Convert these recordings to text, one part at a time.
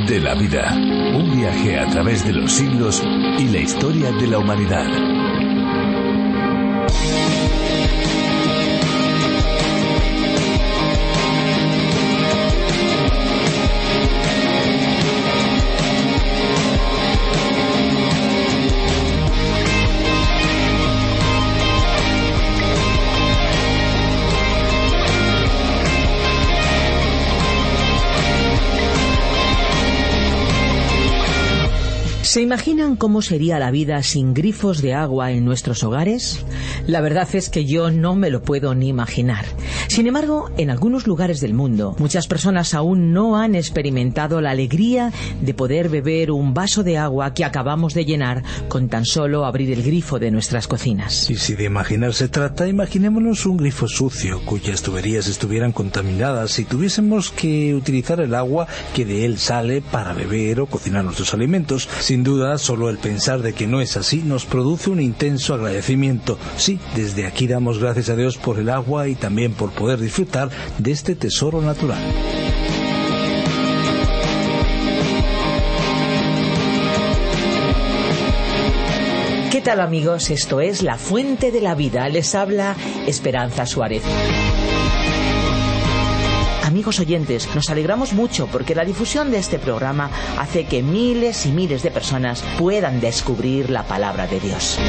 de la vida. Un viaje a través de los siglos y la historia de la humanidad. ¿Se imaginan cómo sería la vida sin grifos de agua en nuestros hogares? La verdad es que yo no me lo puedo ni imaginar. Sin embargo, en algunos lugares del mundo, muchas personas aún no han experimentado la alegría de poder beber un vaso de agua que acabamos de llenar con tan solo abrir el grifo de nuestras cocinas. Y si de imaginar se trata, imaginémonos un grifo sucio, cuyas tuberías estuvieran contaminadas y tuviésemos que utilizar el agua que de él sale para beber o cocinar nuestros alimentos. Sin duda, solo el pensar de que no es así nos produce un intenso agradecimiento. Sí, desde aquí damos gracias a Dios por el agua y también por poder disfrutar de este tesoro natural. ¿Qué tal, amigos? Esto es La Fuente de la Vida. Les habla Esperanza Suárez. Amigos oyentes, nos alegramos mucho porque la difusión de este programa hace que miles y miles de personas puedan descubrir la palabra de Dios.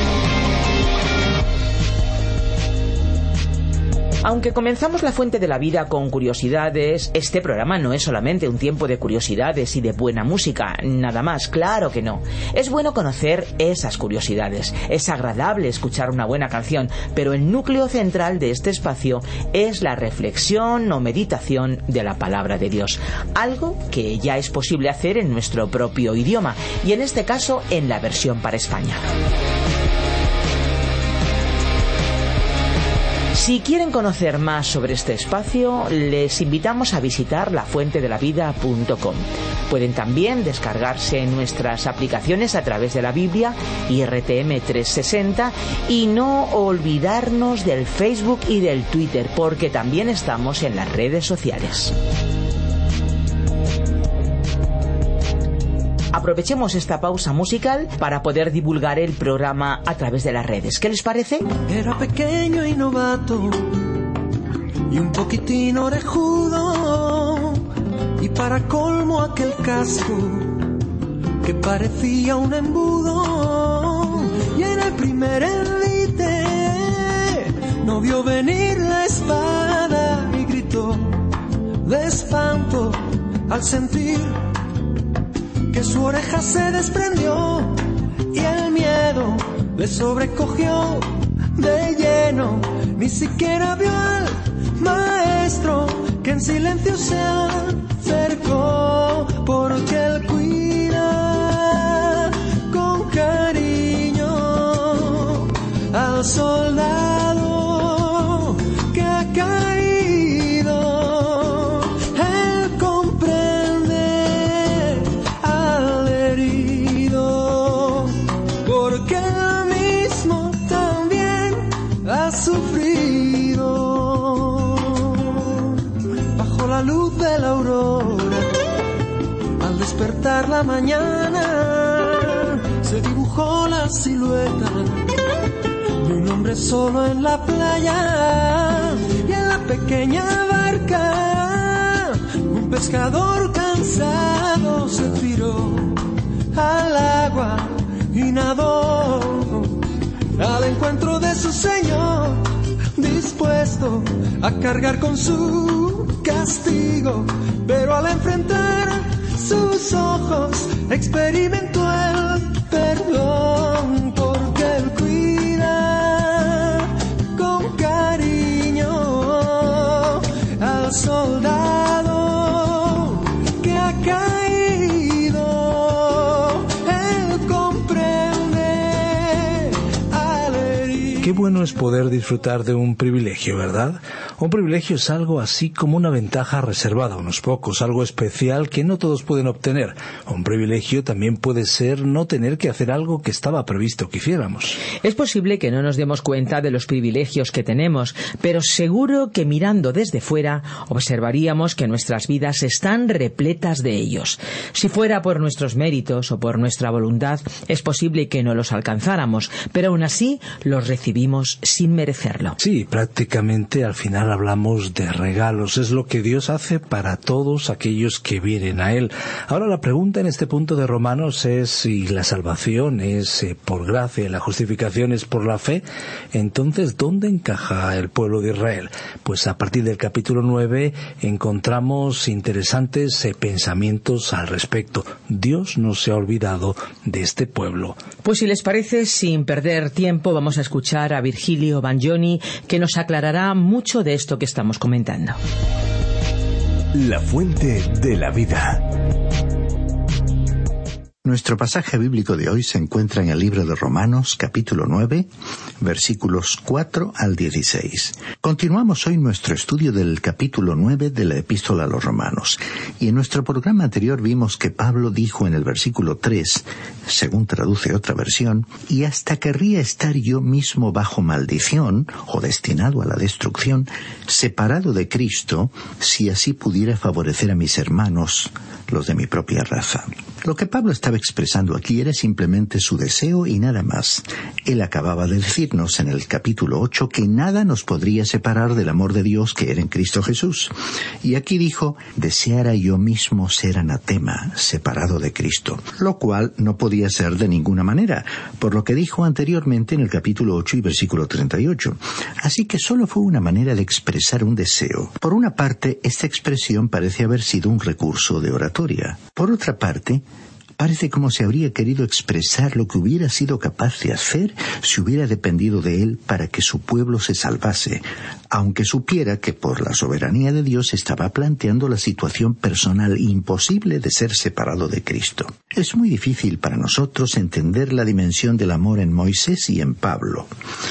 Aunque comenzamos La Fuente de la Vida con curiosidades, este programa no es solamente un tiempo de curiosidades y de buena música, nada más, claro que no. Es bueno conocer esas curiosidades, es agradable escuchar una buena canción, pero el núcleo central de este espacio es la reflexión o meditación de la palabra de Dios, algo que ya es posible hacer en nuestro propio idioma, y en este caso en la versión para España. Si quieren conocer más sobre este espacio, les invitamos a visitar lafuentedelavida.com. Pueden también descargarse nuestras aplicaciones a través de la Biblia y RTM 360 y no olvidarnos del Facebook y del Twitter, porque también estamos en las redes sociales. Aprovechemos esta pausa musical para poder divulgar el programa a través de las redes. ¿Qué les parece? Era pequeño y novato y un poquitín orejudo, y para colmo aquel casco que parecía un embudo, y en el primer envite no vio venir la espada y gritó de espanto al sentir que su oreja se desprendió, y el miedo le sobrecogió de lleno. Ni siquiera vio al maestro, que en silencio se acercó, porque él cuida con cariño al soldado que ha caído. Él comprende al herido, porque él mismo también ha sufrido. Bajo la luz de la aurora, al despertar la mañana, se dibujó la silueta de un hombre solo en la playa, y en la pequeña barca un pescador cansado se tiró al agua y nadó al encuentro de su Señor, dispuesto a cargar con su castigo, pero al enfrentar sus ojos experimentó el perdón, porque él cuida con cariño al soldado que ha caído. Él comprende al herido. Qué bueno no es poder disfrutar de un privilegio, ¿verdad? Un privilegio es algo así como una ventaja reservada a unos pocos, algo especial que no todos pueden obtener. Un privilegio también puede ser no tener que hacer algo que estaba previsto que hiciéramos. Es posible que no nos demos cuenta de los privilegios que tenemos, pero seguro que mirando desde fuera observaríamos que nuestras vidas están repletas de ellos. Si fuera por nuestros méritos o por nuestra voluntad, es posible que no los alcanzáramos, pero aún así los recibimos sin merecerlo. Sí, prácticamente al final hablamos de regalos. Es lo que Dios hace para todos aquellos que vienen a Él. Ahora la pregunta en este punto de Romanos es si la salvación es por gracia y la justificación es por la fe. Entonces, ¿dónde encaja el pueblo de Israel? Pues a partir del capítulo 9 encontramos interesantes pensamientos al respecto. Dios no se ha olvidado de este pueblo. Pues si les parece, sin perder tiempo, vamos a escuchar a Virgilio Bagnoni, que nos aclarará mucho de esto que estamos comentando. La fuente de la vida. Nuestro pasaje bíblico de hoy se encuentra en el libro de Romanos, capítulo 9, versículos 4 al 16. Continuamos hoy nuestro estudio del capítulo 9 de la Epístola a los Romanos. Y en nuestro programa anterior vimos que Pablo dijo en el versículo 3, según traduce otra versión, «Y hasta querría estar yo mismo bajo maldición, o destinado a la destrucción, separado de Cristo, si así pudiera favorecer a mis hermanos, los de mi propia raza». Lo que Pablo estaba expresando aquí era simplemente su deseo y nada más. Él acababa de decirnos en el capítulo 8 que nada nos podría separar del amor de Dios que era en Cristo Jesús. Y aquí dijo, deseara yo mismo ser anatema, separado de Cristo, lo cual no podía ser de ninguna manera, por lo que dijo anteriormente en el capítulo 8 y versículo 38. Así que solo fue una manera de expresar un deseo. Por una parte, esta expresión parece haber sido un recurso de oratoria. Por otra parte, parece como si habría querido expresar lo que hubiera sido capaz de hacer si hubiera dependido de él para que su pueblo se salvase, aunque supiera que por la soberanía de Dios estaba planteando la situación personal imposible de ser separado de Cristo. Es muy difícil para nosotros entender la dimensión del amor en Moisés y en Pablo.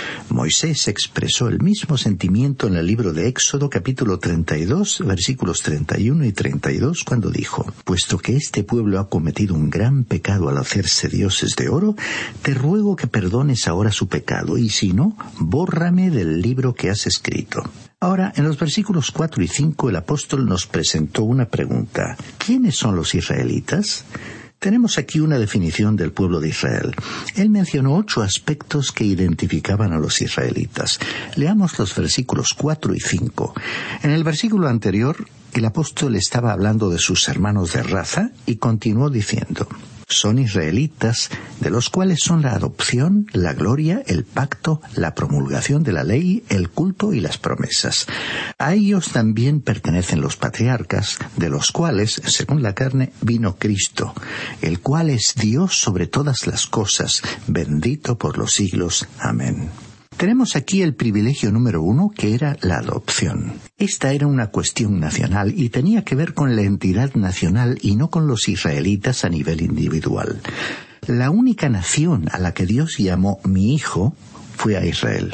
Moisés expresó el mismo sentimiento en el libro de Éxodo, capítulo 32, versículos 31 y 32, cuando dijo, «Puesto que este pueblo ha cometido un gran pecado al hacerse dioses de oro, te ruego que perdones ahora su pecado, y si no, bórrame del libro que has escrito». Ahora, en los versículos 4 y 5, el apóstol nos presentó una pregunta. ¿Quiénes son los israelitas? Tenemos aquí una definición del pueblo de Israel. Él mencionó 8 aspectos que identificaban a los israelitas. Leamos los versículos 4 y 5. En el versículo anterior, el apóstol estaba hablando de sus hermanos de raza y continuó diciendo, son israelitas, de los cuales son la adopción, la gloria, el pacto, la promulgación de la ley, el culto y las promesas. A ellos también pertenecen los patriarcas, de los cuales, según la carne, vino Cristo, el cual es Dios sobre todas las cosas, bendito por los siglos. Amén. Tenemos aquí el privilegio número 1, que era la adopción. Esta era una cuestión nacional y tenía que ver con la entidad nacional y no con los israelitas a nivel individual. La única nación a la que Dios llamó mi hijo fue a Israel.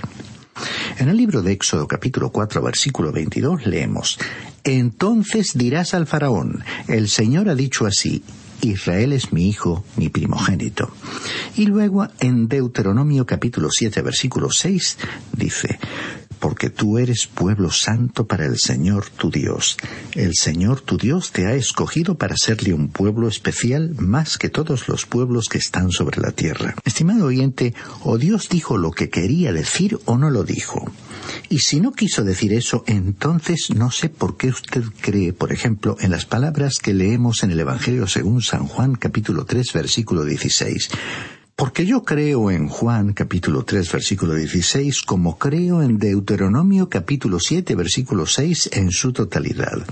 En el libro de Éxodo capítulo 4 versículo 22 leemos, «Entonces dirás al faraón, el Señor ha dicho así, Israel es mi hijo, mi primogénito». Y luego en Deuteronomio capítulo 7 versículo 6 dice, «Porque tú eres pueblo santo para el Señor tu Dios. El Señor tu Dios te ha escogido para serle un pueblo especial más que todos los pueblos que están sobre la tierra». Estimado oyente, o Dios dijo lo que quería decir o no lo dijo. Y si no quiso decir eso, entonces no sé por qué usted cree, por ejemplo, en las palabras que leemos en el Evangelio según San Juan capítulo 3 versículo 16. Porque yo creo en Juan capítulo 3 versículo 16 como creo en Deuteronomio capítulo 7 versículo 6 en su totalidad.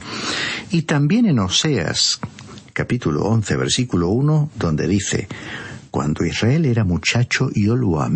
Y también en Oseas capítulo 11 versículo 1 donde dice, «Cuando Israel era muchacho yo lo amé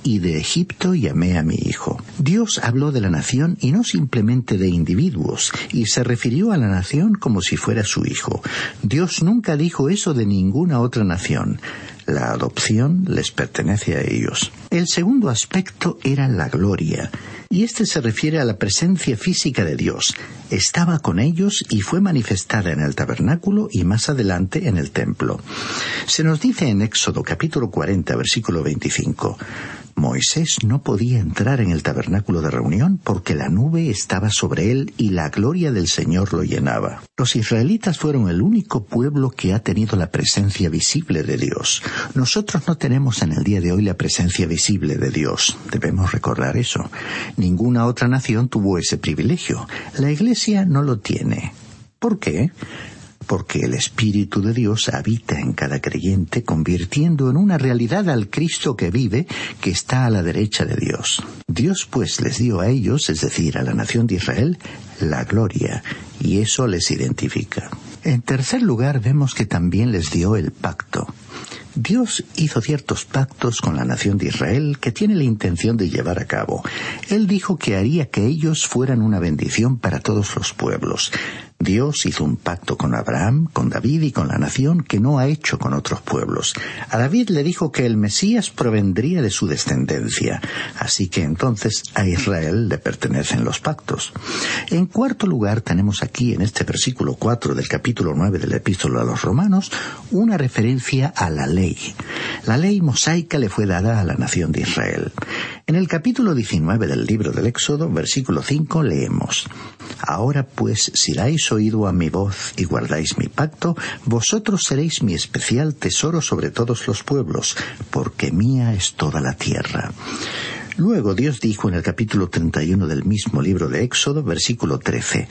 y de Egipto llamé a mi hijo. Dios habló de la nación y no simplemente de individuos, y se refirió a la nación como si fuera su hijo. Dios nunca dijo eso de ninguna otra nación. La adopción les pertenece a ellos. El segundo aspecto era la gloria, y este se refiere a la presencia física de Dios. Estaba con ellos y fue manifestada en el tabernáculo y más adelante en el templo. Se nos dice en Éxodo capítulo 40, versículo 25, Moisés no podía entrar en el tabernáculo de reunión porque la nube estaba sobre él y la gloria del Señor lo llenaba. Los israelitas fueron el único pueblo que ha tenido la presencia visible de Dios. Nosotros no tenemos en el día de hoy la presencia visible de Dios. Debemos recordar eso. Ninguna otra nación tuvo ese privilegio. La Iglesia no lo tiene. ¿Por qué? Porque el Espíritu de Dios habita en cada creyente, convirtiendo en una realidad al Cristo que vive, que está a la derecha de Dios. Dios pues les dio a ellos, es decir, a la nación de Israel, la gloria, y eso les identifica. En tercer lugar, vemos que también les dio el pacto. Dios hizo ciertos pactos con la nación de Israel que tiene la intención de llevar a cabo. Él dijo que haría que ellos fueran una bendición para todos los pueblos. Dios hizo un pacto con Abraham, con David y con la nación que no ha hecho con otros pueblos. A David le dijo que el Mesías provendría de su descendencia, así que entonces a Israel le pertenecen los pactos. En cuarto lugar, tenemos aquí en este versículo 4 del capítulo 9 de la Epístola a los Romanos una referencia a la ley. La ley mosaica le fue dada a la nación de Israel. En el capítulo 19 del libro del Éxodo, versículo 5, leemos: Ahora pues, si dais oído a mi voz y guardáis mi pacto, vosotros seréis mi especial tesoro sobre todos los pueblos, porque mía es toda la tierra. Luego Dios dijo en el capítulo 31 del mismo libro de Éxodo, versículo 13,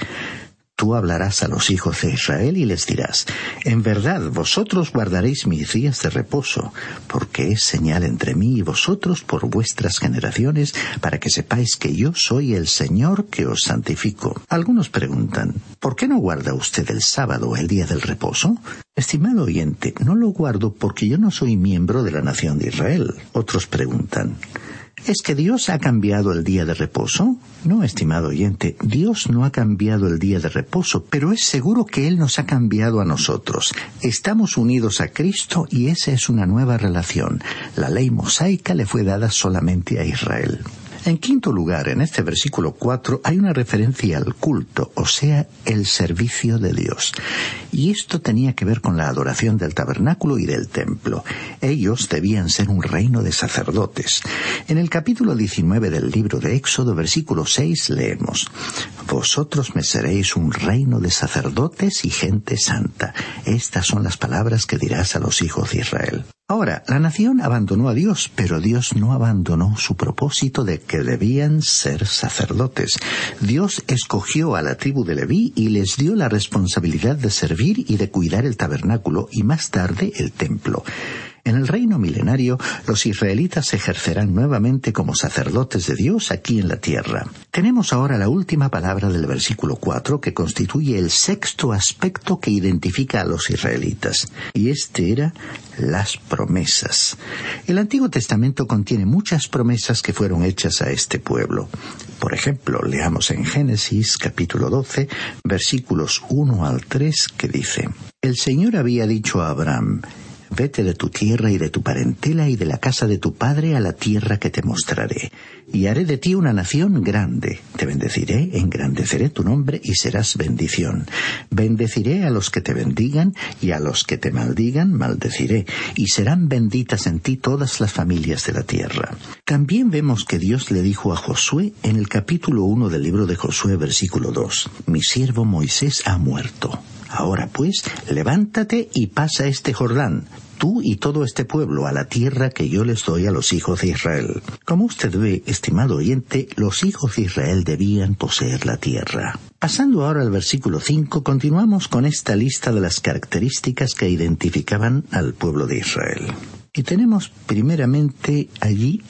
Tú hablarás a los hijos de Israel y les dirás, en verdad vosotros guardaréis mis días de reposo, porque es señal entre mí y vosotros por vuestras generaciones, para que sepáis que yo soy el Señor que os santifico. Algunos preguntan, ¿por qué no guarda usted el sábado, el día del reposo? Estimado oyente, no lo guardo porque yo no soy miembro de la nación de Israel. Otros preguntan, ¿es que Dios ha cambiado el día de reposo? No, estimado oyente, Dios no ha cambiado el día de reposo, pero es seguro que Él nos ha cambiado a nosotros. Estamos unidos a Cristo y esa es una nueva relación. La ley mosaica le fue dada solamente a Israel. En quinto lugar, en este versículo 4, hay una referencia al culto, o sea, el servicio de Dios. Y esto tenía que ver con la adoración del tabernáculo y del templo. Ellos debían ser un reino de sacerdotes. En el capítulo 19 del libro de Éxodo, versículo 6, leemos: Vosotros me seréis un reino de sacerdotes y gente santa. Estas son las palabras que dirás a los hijos de Israel. Ahora, la nación abandonó a Dios, pero Dios no abandonó su propósito de que debían ser sacerdotes. Dios escogió a la tribu de Leví y les dio la responsabilidad de servir y de cuidar el tabernáculo y más tarde el templo. En el reino milenario, los israelitas ejercerán nuevamente como sacerdotes de Dios aquí en la tierra. Tenemos ahora la última palabra del versículo 4, que constituye el sexto aspecto que identifica a los israelitas, y este era las promesas. El Antiguo Testamento contiene muchas promesas que fueron hechas a este pueblo. Por ejemplo, leamos en Génesis capítulo 12, versículos 1 al 3, que dice: El Señor había dicho a Abraham: Vete de tu tierra y de tu parentela y de la casa de tu padre a la tierra que te mostraré, y haré de ti una nación grande. Te bendeciré, engrandeceré tu nombre y serás bendición. Bendeciré a los que te bendigan y a los que te maldigan maldeciré, y serán benditas en ti todas las familias de la tierra. También vemos que Dios le dijo a Josué en el capítulo 1 del libro de Josué, versículo 2, Mi siervo Moisés ha muerto. Ahora pues, levántate y pasa este Jordán, tú y todo este pueblo, a la tierra que yo les doy a los hijos de Israel. Como usted ve, estimado oyente, los hijos de Israel debían poseer la tierra. Pasando ahora al versículo 5, continuamos con esta lista de las características que identificaban al pueblo de Israel. Y tenemos primeramente allí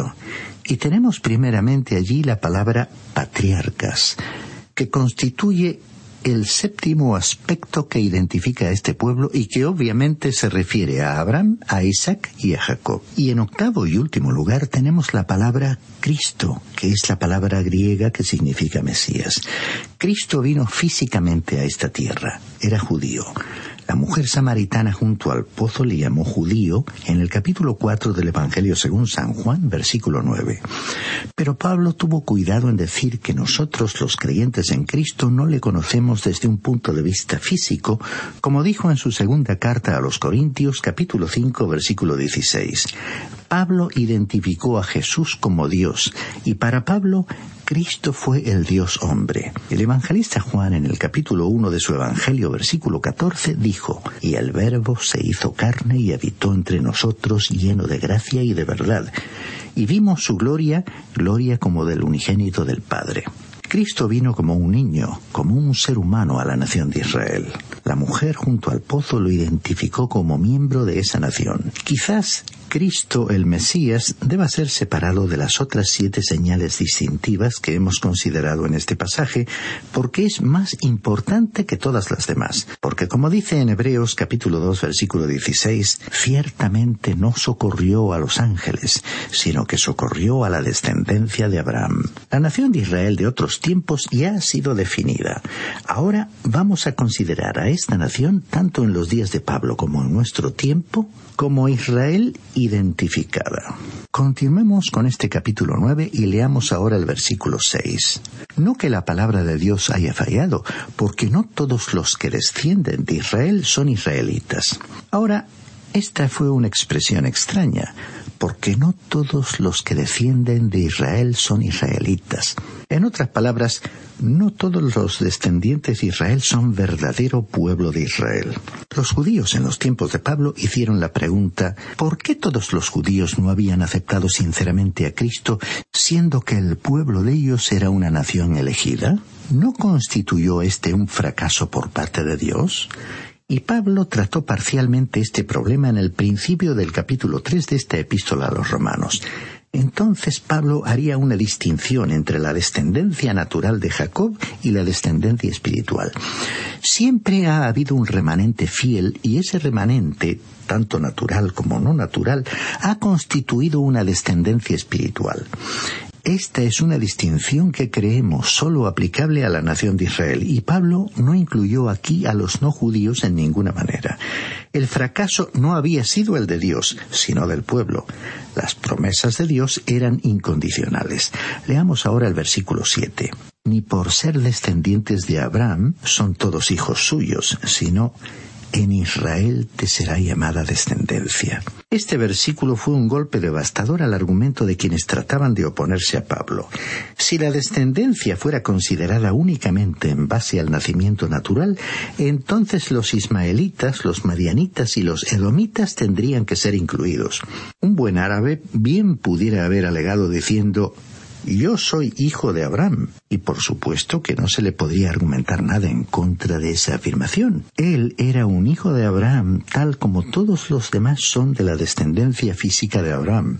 la palabra patriarcas, que constituye el séptimo aspecto que identifica a este pueblo y que obviamente se refiere a Abraham, a Isaac y a Jacob. Y en octavo y último lugar tenemos la palabra Cristo, que es la palabra griega que significa Mesías. Cristo vino físicamente a esta tierra, era judío. La mujer samaritana junto al pozo le llamó judío en el capítulo 4 del Evangelio según San Juan, versículo 9. Pero Pablo tuvo cuidado en decir que nosotros, los creyentes en Cristo, no le conocemos desde un punto de vista físico, como dijo en su segunda carta a los Corintios, capítulo 5, versículo 16. Pablo identificó a Jesús como Dios, y para Pablo, Cristo fue el Dios hombre. El evangelista Juan, en el capítulo 1 de su Evangelio, versículo 14, dijo: «Y el Verbo se hizo carne y habitó entre nosotros, lleno de gracia y de verdad. Y vimos su gloria, gloria como del unigénito del Padre». Cristo vino como un niño, como un ser humano a la nación de Israel. La mujer junto al pozo lo identificó como miembro de esa nación. Quizás Cristo, el Mesías, deba ser separado de las otras 7 señales distintivas que hemos considerado en este pasaje, porque es más importante que todas las demás. Porque como dice en Hebreos capítulo 2, versículo 16, ciertamente no socorrió a los ángeles, sino que socorrió a la descendencia de Abraham. La nación de Israel de otros tiempos ya ha sido definida. Ahora vamos a considerar a esta nación, tanto en los días de Pablo como en nuestro tiempo, como Israel identificada. Continuemos con este capítulo 9 y leamos ahora el versículo 6. No que la palabra de Dios haya fallado, porque no todos los que descienden de Israel son israelitas. Ahora, esta fue una expresión extraña, porque no todos los que descienden de Israel son israelitas. En otras palabras, no todos los descendientes de Israel son verdadero pueblo de Israel. Los judíos en los tiempos de Pablo hicieron la pregunta: ¿por qué todos los judíos no habían aceptado sinceramente a Cristo, siendo que el pueblo de ellos era una nación elegida? ¿No constituyó este un fracaso por parte de Dios? Y Pablo trató parcialmente este problema en el principio del capítulo 3 de esta epístola a los Romanos. Entonces Pablo haría una distinción entre la descendencia natural de Jacob y la descendencia espiritual. Siempre ha habido un remanente fiel, y ese remanente, tanto natural como no natural, ha constituido una descendencia espiritual. Esta es una distinción que creemos solo aplicable a la nación de Israel, y Pablo no incluyó aquí a los no judíos en ninguna manera. El fracaso no había sido el de Dios, sino del pueblo. Las promesas de Dios eran incondicionales. Leamos ahora el versículo 7. Ni por ser descendientes de Abraham son todos hijos suyos, sino en Israel te será llamada descendencia. Este versículo fue un golpe devastador al argumento de quienes trataban de oponerse a Pablo. Si la descendencia fuera considerada únicamente en base al nacimiento natural, entonces los ismaelitas, los madianitas y los edomitas tendrían que ser incluidos. Un buen árabe bien pudiera haber alegado diciendo: yo soy hijo de Abraham, y por supuesto que no se le podría argumentar nada en contra de esa afirmación. Él era un hijo de Abraham, tal como todos los demás son de la descendencia física de Abraham.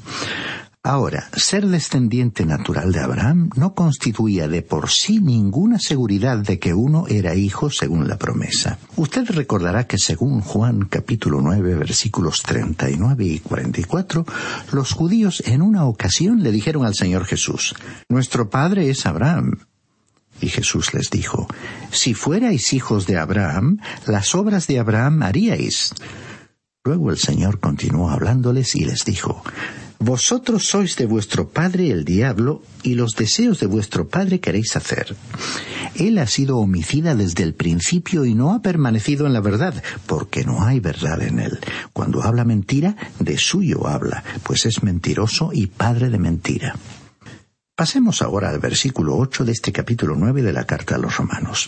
Ahora, ser descendiente natural de Abraham no constituía de por sí ninguna seguridad de que uno era hijo según la promesa. Usted recordará que según Juan capítulo 9 versículos 39 y 44, los judíos en una ocasión le dijeron al Señor Jesús: «Nuestro padre es Abraham». Y Jesús les dijo: «Si fuerais hijos de Abraham, las obras de Abraham haríais». Luego el Señor continuó hablándoles y les dijo: «Vosotros sois de vuestro padre el diablo, y los deseos de vuestro padre queréis hacer. Él ha sido homicida desde el principio y no ha permanecido en la verdad, porque no hay verdad en él. Cuando habla mentira, de suyo habla, pues es mentiroso y padre de mentira». Pasemos ahora al versículo 8 de este capítulo 9 de la carta a los Romanos.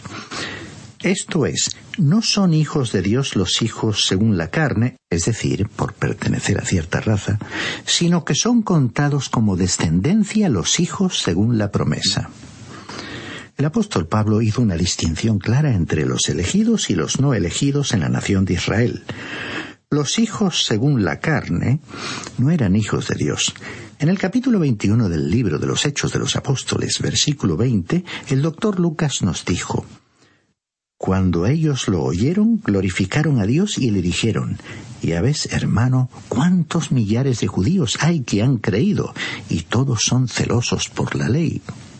Esto es, no son hijos de Dios los hijos según la carne, es decir, por pertenecer a cierta raza, sino que son contados como descendencia los hijos según la promesa. El apóstol Pablo hizo una distinción clara entre los elegidos y los no elegidos en la nación de Israel. Los hijos según la carne no eran hijos de Dios. En el capítulo 21 del libro de los Hechos de los Apóstoles, versículo 20, el doctor Lucas nos dijo: Cuando ellos lo oyeron, glorificaron a Dios y le dijeron: ya ves, hermano, cuántos millares de judíos hay que han creído, y todos son celosos por la ley.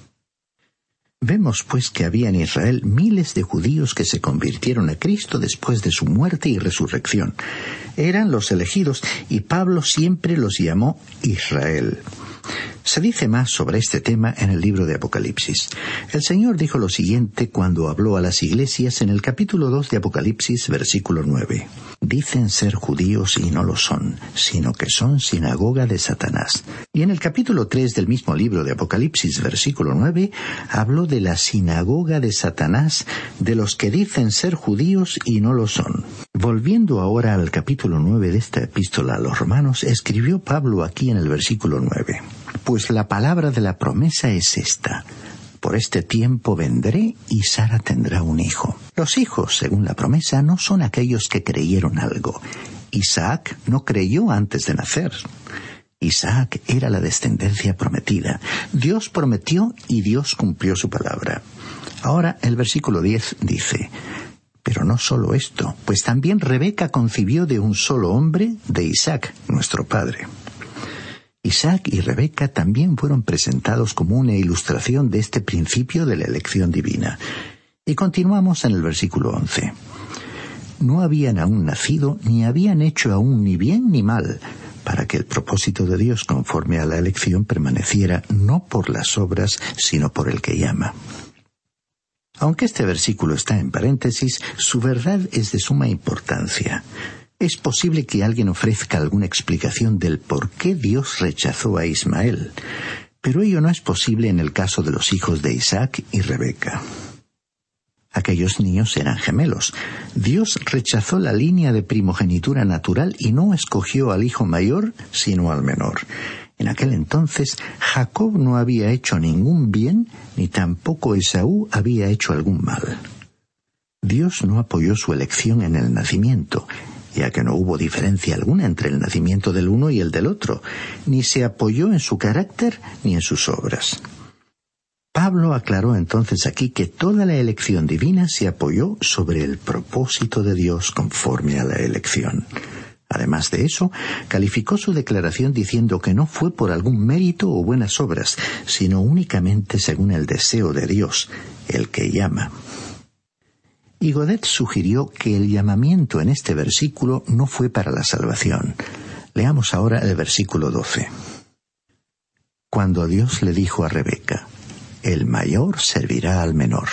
Vemos pues que había en Israel miles de judíos que se convirtieron a Cristo después de su muerte y resurrección. Eran los elegidos, y Pablo siempre los llamó Israel. Se dice más sobre este tema en el libro de Apocalipsis. El Señor dijo lo siguiente cuando habló a las iglesias en el capítulo 2 de Apocalipsis, versículo 9. Dicen ser judíos y no lo son, sino que son sinagoga de Satanás. Y en el capítulo 3 del mismo libro de Apocalipsis, versículo 9, habló de la sinagoga de Satanás, de los que dicen ser judíos y no lo son. Volviendo ahora al capítulo 9 de esta epístola a los romanos, escribió Pablo aquí en el versículo 9. Pues la palabra de la promesa es esta: por este tiempo vendré y Sara tendrá un hijo. Los hijos, según la promesa, no son aquellos que creyeron algo. Isaac no creyó antes de nacer. Isaac era la descendencia prometida. Dios prometió y Dios cumplió su palabra. Ahora el versículo 10 dice: pero no solo esto, pues también Rebeca concibió de un solo hombre, de Isaac, nuestro padre. Isaac y Rebeca también fueron presentados como una ilustración de este principio de la elección divina. Y continuamos en el versículo 11. No habían aún nacido, ni habían hecho aún ni bien ni mal, para que el propósito de Dios conforme a la elección permaneciera no por las obras, sino por el que llama. Aunque este versículo está en paréntesis, su verdad es de suma importancia. Es posible que alguien ofrezca alguna explicación del por qué Dios rechazó a Ismael, pero ello no es posible en el caso de los hijos de Isaac y Rebeca. Aquellos niños eran gemelos. Dios rechazó la línea de primogenitura natural y no escogió al hijo mayor, sino al menor. En aquel entonces, Jacob no había hecho ningún bien, ni tampoco Esaú había hecho algún mal. Dios no apoyó su elección en el nacimiento, ya que no hubo diferencia alguna entre el nacimiento del uno y el del otro, ni se apoyó en su carácter ni en sus obras. Pablo aclaró entonces aquí que toda la elección divina se apoyó sobre el propósito de Dios conforme a la elección. Además de eso, calificó su declaración diciendo que no fue por algún mérito o buenas obras, sino únicamente según el deseo de Dios, el que llama. Y Godet sugirió que el llamamiento en este versículo no fue para la salvación. Leamos ahora el versículo 12. Cuando Dios le dijo a Rebeca: el mayor servirá al menor.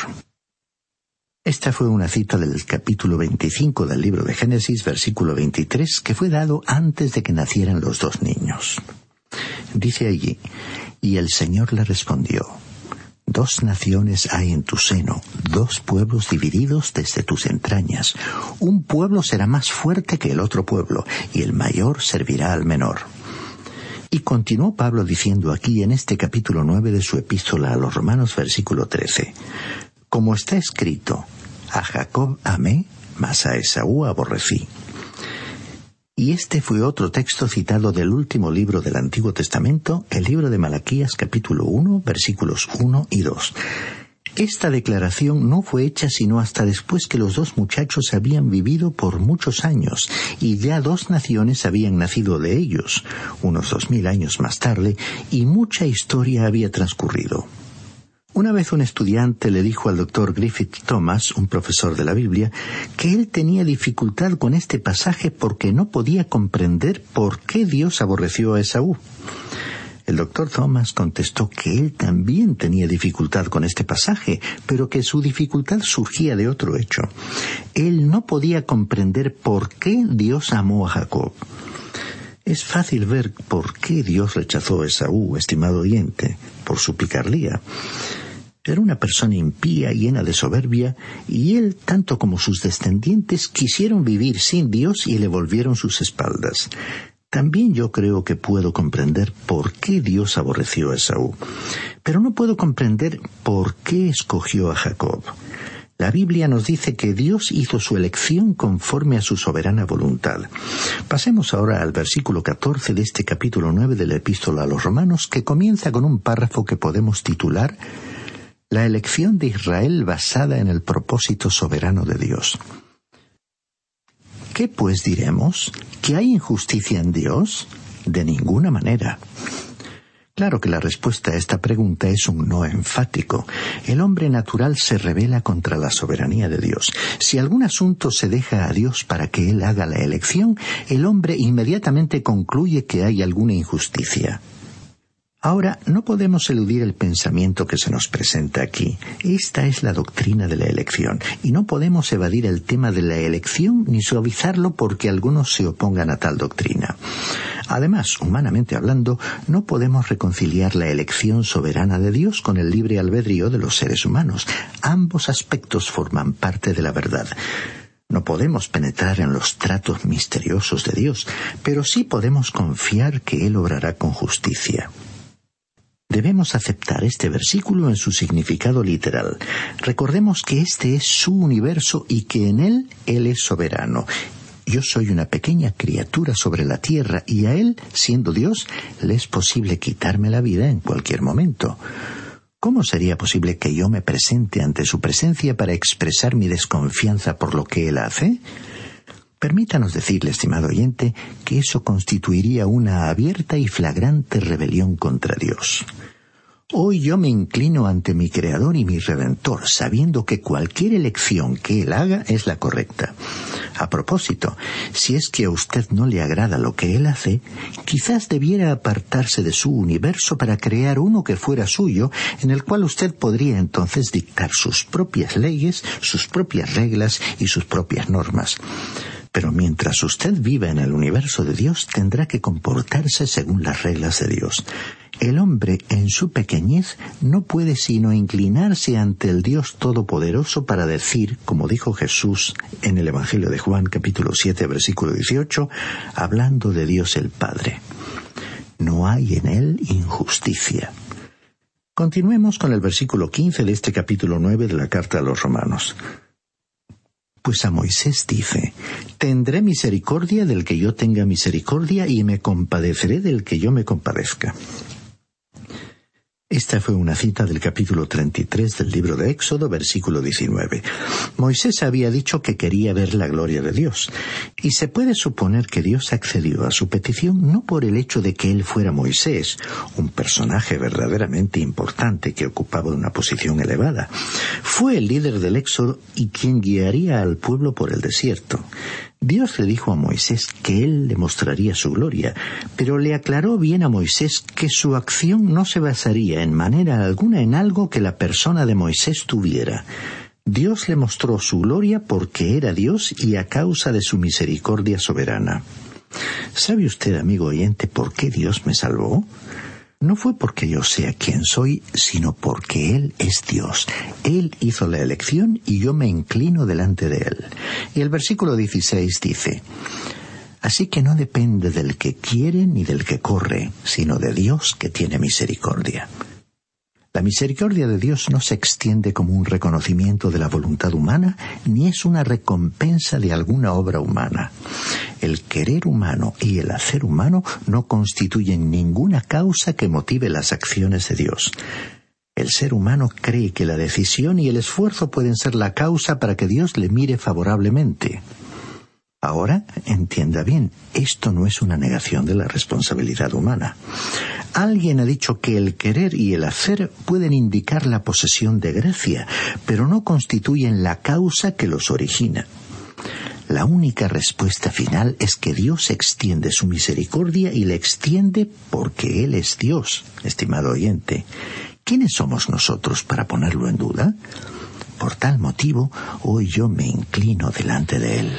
Esta fue una cita del capítulo 25 del libro de Génesis, versículo 23, que fue dado antes de que nacieran los dos niños. Dice allí: y el Señor le respondió: 2 naciones hay en tu seno, 2 pueblos divididos desde tus entrañas. Un pueblo será más fuerte que el otro pueblo, y el mayor servirá al menor. Y continuó Pablo diciendo aquí en este capítulo 9 de su epístola a los Romanos, versículo 13: como está escrito, a Jacob amé, mas a Esaú aborrecí. Y este fue otro texto citado del último libro del Antiguo Testamento, el libro de Malaquías, capítulo 1, versículos 1 y 2. Esta declaración no fue hecha sino hasta después que los 2 muchachos habían vivido por muchos años, y ya 2 naciones habían nacido de ellos, unos 2000 años más tarde, y mucha historia había transcurrido. Una vez un estudiante le dijo al doctor Griffith Thomas, un profesor de la Biblia, que él tenía dificultad con este pasaje porque no podía comprender por qué Dios aborreció a Esaú. El doctor Thomas contestó que él también tenía dificultad con este pasaje, pero que su dificultad surgía de otro hecho. Él no podía comprender por qué Dios amó a Jacob. Es fácil ver por qué Dios rechazó a Esaú, estimado oyente, por su picardía. Era una persona impía, llena de soberbia, y él, tanto como sus descendientes, quisieron vivir sin Dios y le volvieron sus espaldas. También yo creo que puedo comprender por qué Dios aborreció a Esaú, pero no puedo comprender por qué escogió a Jacob. La Biblia nos dice que Dios hizo su elección conforme a su soberana voluntad. Pasemos ahora al versículo 14 de este capítulo 9 de la Epístola a los Romanos, que comienza con un párrafo que podemos titular: La elección de Israel basada en el propósito soberano de Dios. ¿Qué pues diremos? ¿Que hay injusticia en Dios? De ninguna manera. Claro que la respuesta a esta pregunta es un no enfático. El hombre natural se rebela contra la soberanía de Dios. Si algún asunto se deja a Dios para que Él haga la elección, el hombre inmediatamente concluye que hay alguna injusticia. Ahora, no podemos eludir el pensamiento que se nos presenta aquí. Esta es la doctrina de la elección, y no podemos evadir el tema de la elección ni suavizarlo porque algunos se opongan a tal doctrina. Además, humanamente hablando, no podemos reconciliar la elección soberana de Dios con el libre albedrío de los seres humanos. Ambos aspectos forman parte de la verdad. No podemos penetrar en los tratos misteriosos de Dios, pero sí podemos confiar que Él obrará con justicia. Debemos aceptar este versículo en su significado literal. Recordemos que este es su universo y que en él es soberano. Yo soy una pequeña criatura sobre la tierra y a Él, siendo Dios, le es posible quitarme la vida en cualquier momento. ¿Cómo sería posible que yo me presente ante su presencia para expresar mi desconfianza por lo que Él hace? Permítanos decirle, estimado oyente, que eso constituiría una abierta y flagrante rebelión contra Dios. Hoy yo me inclino ante mi Creador y mi Redentor, sabiendo que cualquier elección que Él haga es la correcta. A propósito, si es que a usted no le agrada lo que Él hace, quizás debiera apartarse de su universo para crear uno que fuera suyo, en el cual usted podría entonces dictar sus propias leyes, sus propias reglas y sus propias normas. Pero mientras usted viva en el universo de Dios, tendrá que comportarse según las reglas de Dios. El hombre, en su pequeñez, no puede sino inclinarse ante el Dios Todopoderoso para decir, como dijo Jesús en el Evangelio de Juan, capítulo 7, versículo 18, hablando de Dios el Padre: no hay en Él injusticia. Continuemos con el versículo 15 de este capítulo 9 de la Carta a los Romanos. Pues a Moisés dice: tendré misericordia del que yo tenga misericordia y me compadeceré del que yo me compadezca. Esta fue una cita del capítulo 33 del libro de Éxodo, versículo 19. Moisés había dicho que quería ver la gloria de Dios, y se puede suponer que Dios accedió a su petición no por el hecho de que él fuera Moisés, un personaje verdaderamente importante que ocupaba una posición elevada. Fue el líder del Éxodo y quien guiaría al pueblo por el desierto. Dios le dijo a Moisés que Él le mostraría su gloria, pero le aclaró bien a Moisés que su acción no se basaría en manera alguna en algo que la persona de Moisés tuviera. Dios le mostró su gloria porque era Dios y a causa de su misericordia soberana. ¿Sabe usted, amigo oyente, por qué Dios me salvó? No fue porque yo sea quien soy, sino porque Él es Dios. Él hizo la elección y yo me inclino delante de Él. Y el versículo 16 dice: así que no depende del que quiere ni del que corre, sino de Dios que tiene misericordia. La misericordia de Dios no se extiende como un reconocimiento de la voluntad humana, ni es una recompensa de alguna obra humana. El querer humano y el hacer humano no constituyen ninguna causa que motive las acciones de Dios. El ser humano cree que la decisión y el esfuerzo pueden ser la causa para que Dios le mire favorablemente. Ahora, entienda bien, esto no es una negación de la responsabilidad humana. Alguien ha dicho que el querer y el hacer pueden indicar la posesión de gracia, pero no constituyen la causa que los origina. La única respuesta final es que Dios extiende su misericordia y la extiende porque Él es Dios, estimado oyente. ¿Quiénes somos nosotros para ponerlo en duda? Por tal motivo, hoy yo me inclino delante de Él.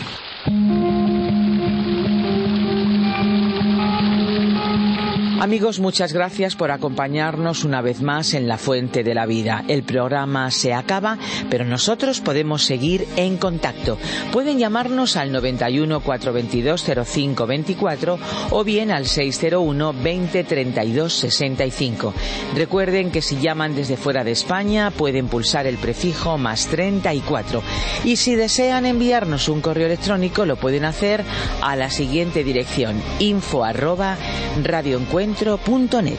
Amigos, muchas gracias por acompañarnos una vez más en La Fuente de la Vida. El programa se acaba, pero nosotros podemos seguir en contacto. Pueden llamarnos al 91 422 0524 o bien al 601 20 32 65. Recuerden que si llaman desde fuera de España pueden pulsar el prefijo más 34. Y si desean enviarnos un correo electrónico lo pueden hacer a la siguiente dirección: info@radioencuentro.org. radioencuentro.net.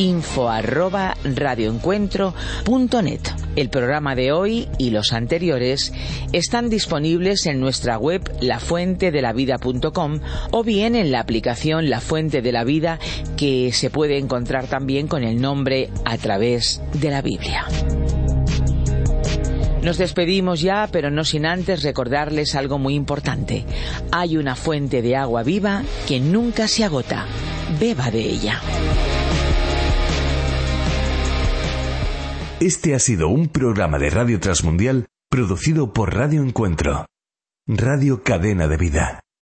info@radioencuentro.net. El programa de hoy y los anteriores están disponibles en nuestra web lafuentedelavida.com o bien en la aplicación La Fuente de la Vida, que se puede encontrar también con el nombre A Través de la Biblia. Nos despedimos ya, pero no sin antes recordarles algo muy importante. Hay una fuente de agua viva que nunca se agota. Beba de ella. Este ha sido un programa de Radio Transmundial producido por Radio Encuentro, Radio Cadena de Vida.